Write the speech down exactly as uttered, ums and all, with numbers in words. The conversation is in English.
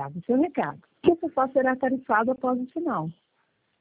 enviado o seu recado, que só será tarifado após o sinal.